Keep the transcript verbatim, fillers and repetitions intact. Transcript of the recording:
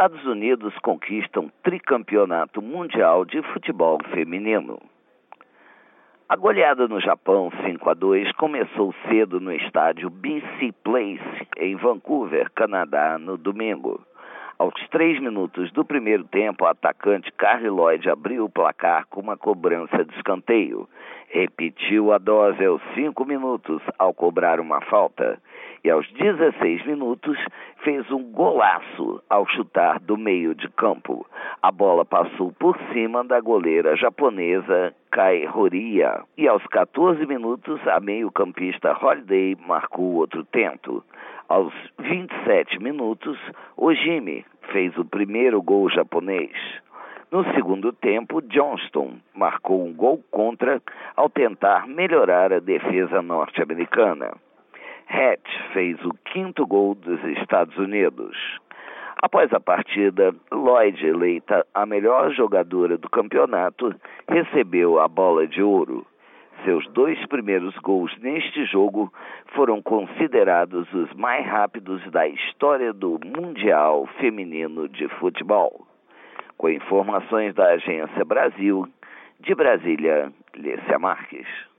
Estados Unidos conquistam tricampeonato mundial de futebol feminino. A goleada no Japão cinco a dois começou cedo no estádio B C Place, em Vancouver, Canadá, no domingo. Aos três minutos do primeiro tempo, o atacante Carli Lloyd abriu o placar com uma cobrança de escanteio. Repetiu a dose aos cinco minutos ao cobrar uma falta. E aos dezesseis minutos fez um golaço ao chutar do meio de campo. A bola passou por cima da goleira japonesa Kai Horia. E aos quatorze minutos, a meio-campista Holiday marcou outro tento. Aos vinte e sete minutos, Ojimi fez o primeiro gol japonês. No segundo tempo, Johnston marcou um gol contra ao tentar melhorar a defesa norte-americana. Hatch fez o quinto gol dos Estados Unidos. Após a partida, Lloyd, eleita a melhor jogadora do campeonato, recebeu a bola de ouro. Seus dois primeiros gols neste jogo foram considerados os mais rápidos da história do Mundial Feminino de Futebol. Com informações da Agência Brasil, de Brasília, Lécia Marques.